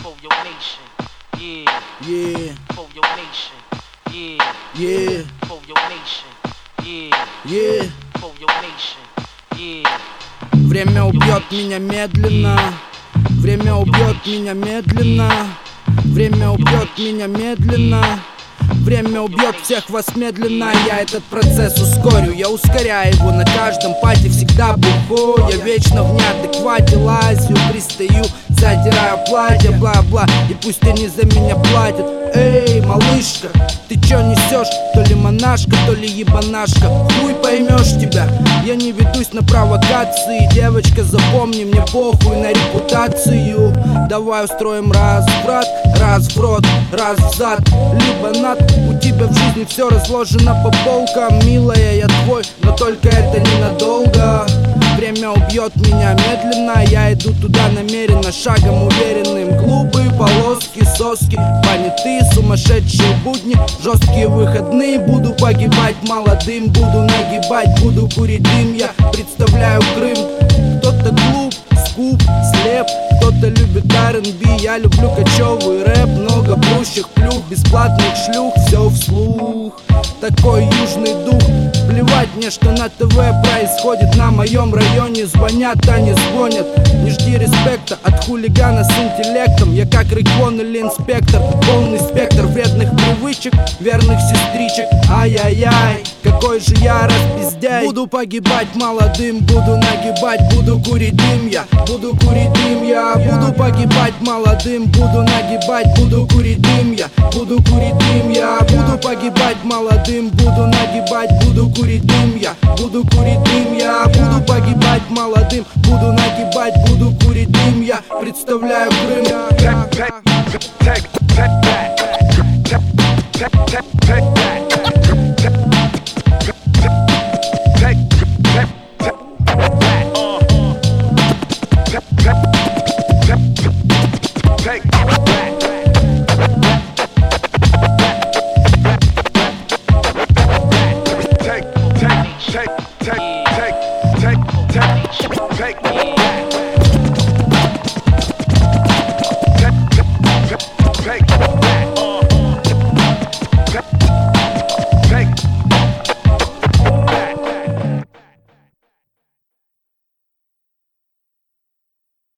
For your nation, yeah. Yeah. For your nation, yeah. Yeah. For your nation, yeah. Yeah. For your nation, yeah. Время убьет меня медленно. Время убьет меня медленно. Время убьет меня медленно. Время убьет всех вас медленно. Я этот процесс ускорю, я ускоряю его. На каждом пати всегда буху. Я вечно в неадеквате лазю, пристаю, задираю платье, бла-бла. И пусть они за меня платят. Эй, малышка, ты чё несешь? То ли монашка, то ли ебанашка. Хуй поймешь тебя. Я не ведусь на провокации. Девочка, запомни, мне похуй на репутацию. Давай устроим разврат, раз в рот, раз в зад, либо над. У тебя в жизни все разложено по полкам. Милая, я твой, но только это ненадолго. Время убьет меня медленно. Я иду туда намеренно, шагом уверенным. Клубы, полоски, соски, понятые сумасшедшие будни, жесткие выходные. Буду погибать молодым, буду нагибать, буду курить дым. Я представляю Крым. Кто-то глуп, скуп, слеп, кто-то любит R&B. Я люблю кочевый рэп, много прущих плюх, бесплатных шлюх, все вслух. Такой южный дух. Плевать мне, что на ТВ происходит. На моем районе звонят, а не звонят. Не жди респекта от хулигана с интеллектом. Я как Рейкон или инспектор. Полный спектр вредных привычек, верных сестричек. Ай-яй-яй, какой же я распиздяй. Буду погибать молодым, буду нагибать, буду курить дым я. Буду курить дым я. Буду погибать молодым, буду нагибать, буду курить дым я. Буду курить дым я. Буду погибать молодым, буду нагибать, буду курить дым я. Буду курить дым я. Буду погибать молодым, буду нагибать, буду курить дым я. Представляю Крым. Take that.